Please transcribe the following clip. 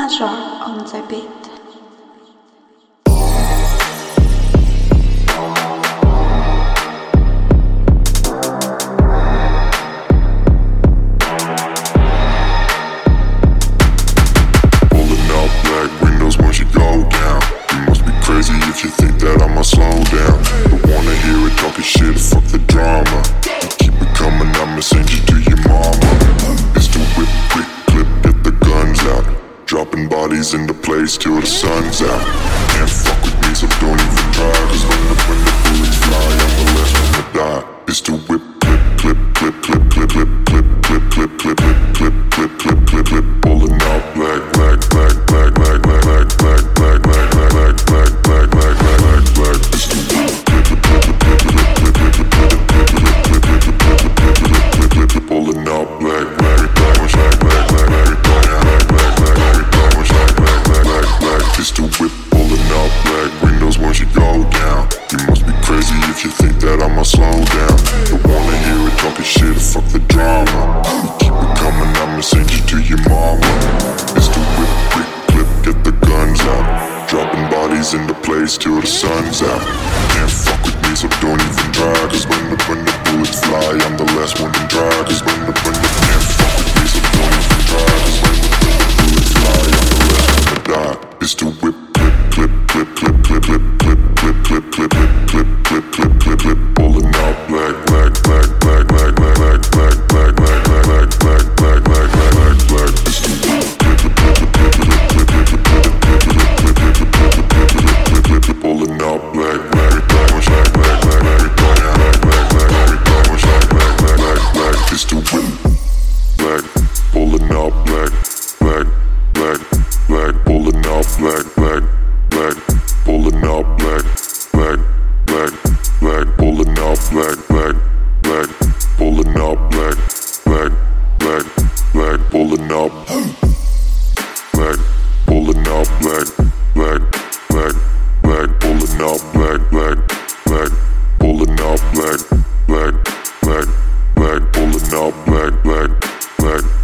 Major on the beat. If you think that I'ma slow down, don't wanna hear it talking shit, fuck the drama. Keep it coming, I'ma send you to your mama. It's the whip, quick clip, get the guns out. Dropping bodies in the place till the sun's out. Can't fuck with me, so don't even try. Cause when the bullets fly, I'm the last one to die. It's the whip, clip, clip, clip, clip, clip, clip, clip, clip, clip, clip, clip, clip, clip, clip, clip, clip, pulling out black, black, black, black, black, black, black, black, black, black, black, black, black, black, black, black, black. It's the whip, clip, clip, clip, clip, clip, clip, clip, clip, clip, clip, clip, clip, clip, clip, clip, pulling out black, black, black, black, black, black, black, black, black, black, black, black, black, black, black. It's the whip, pulling out black windows once you go down. You must be crazy if you think that I'ma slow down. Don't wanna hear it talking shit, fuck the drama. Keep it coming, I'ma send you to your mama. It's the whip, quick clip, get the guns out. Dropping bodies in the place till the sun's out. Can't fuck with me, so don't even try. Cause when the bullets fly, I'm the last one to try. Cause when the can't fuck with me, so don't even try. Cause when the bullets fly, I'm the last one to die. It's the whip, clip, clip, clip, clip, clip, clip, clip, clip, clip, clip, clip, clip, clip, clip, clip, pulling out black, black, black, black, black, black, black, black, black, black, black, black, black, black, black, black. It's the whip, clip, clip, clip, clip, clip, clip, clip, clip, pulling out black, black, black, black, black, black, black, black, black, black. It's the whip, black, pulling out black, black, black, black, pulling out black, black, black, pulling out black, black, black, black, pulling out black, black, black, pulling out black, black, black, black, pulling out black, pulling out black, black, black, black, pulling out black, black, black, pulling out black, black, black, black, pulling out black, black, black.